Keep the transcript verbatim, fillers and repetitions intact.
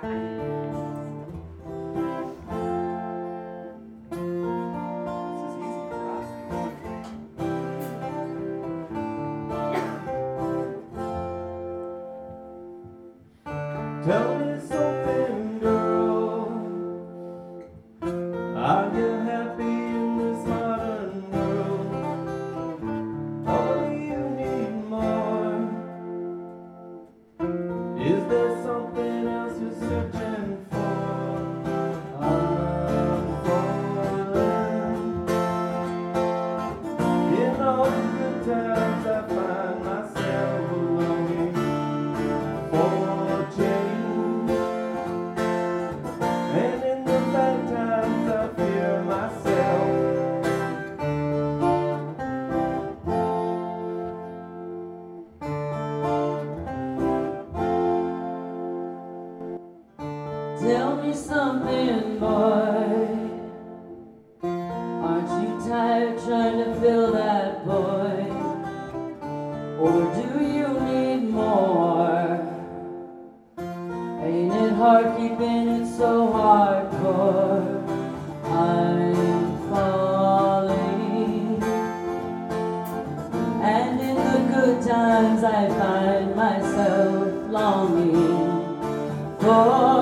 Tell me something, girl. Are you happy in this modern world? Or do you need more? Is there something else you're searching for? I'm falling. In all the good times I find myself longing for change, and in the bad times I fear myself. Tell me something, boy. Aren't you tired trying to fill that void? Or do you need more? Ain't it hard keeping it so hardcore? I'm falling, and in the good times I find myself longing for